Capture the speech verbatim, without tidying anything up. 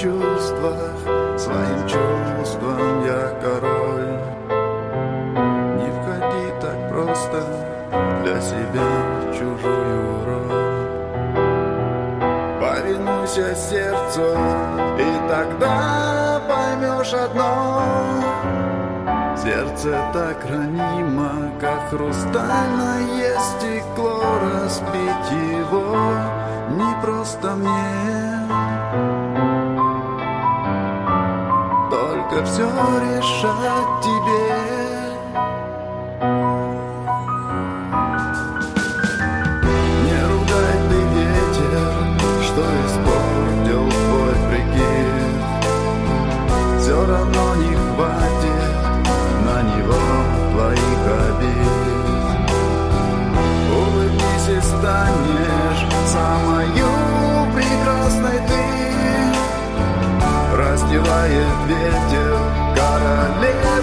чувствах, своим чувствам я король. Не входи так просто для себя в чужую роль. Повинуйся сердцу, и тогда поймешь одно: сердце так хранимо, как хрустальное стекло. Разбить его не просто мне, только все решать тебе. Не ругай ты ветер, что испортил твой прикид. Все равно не хватит на него твоих обид. Улыбнись и станешь самою прекрасной ты. Раздевает ветер королев.